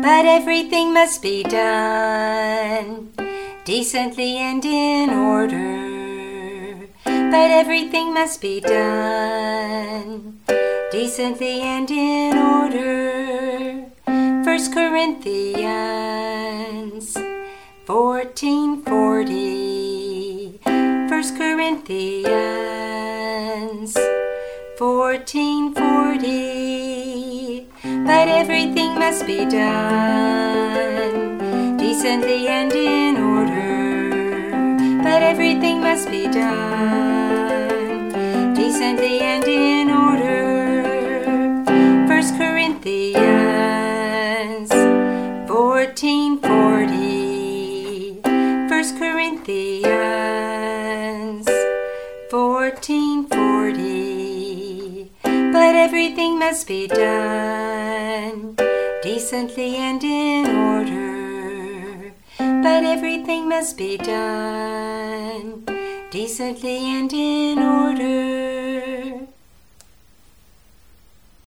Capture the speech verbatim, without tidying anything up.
but everything must be done decently and in order. But everything must be done decently and in order. First Corinthians fourteen forty. First Corinthians fourteen forty. But everything must be done decently and in order. But everything must be done decently and in order. First Corinthians fourteen forty. First Corinthians fourteen forty. But everything must be done decently and in order. But everything must be done decently and in order.